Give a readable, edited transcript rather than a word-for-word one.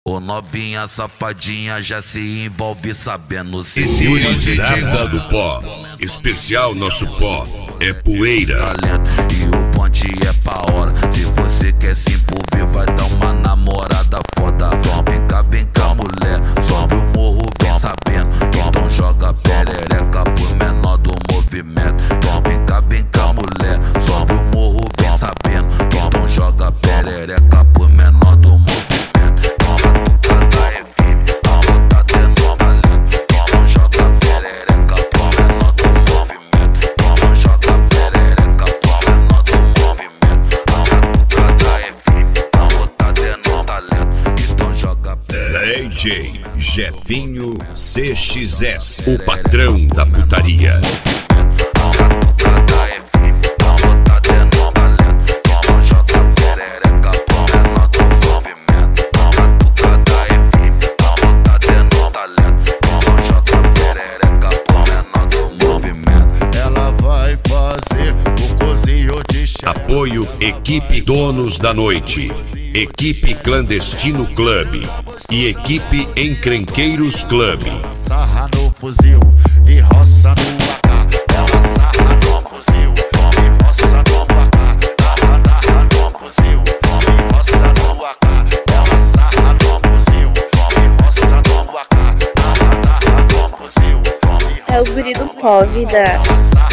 Ô novinha safadinha já se envolve sabendo se Gurizada do pó, especial nosso pó é poeira. talento e o bonde é pra hora. Se você quer se envolver, vai dar uma namorada foda. Então vem cá mulher, sobe o morro, vem sabendo. Então joga perereca pro menor do movimento. Então vem cá mulher, sobe o morro, vem sabendo. Então joga perereca pro menor do movimento. DJ Jefinho CXS, o patrão da putaria. Ela vai fazer o cozinho de chá. Apoio Equipe Donos da Noite, Equipe Clandestino Club e Equipe Encrenqueiros Club. Sarra no fuzil e roça no AK. Ela sarra no fuzil e roça no AK. Sarra no fuzil e roça no AK. Ela sarra no fuzil e roça no AK. Sarra no fuzil. É o guri do pó, vida.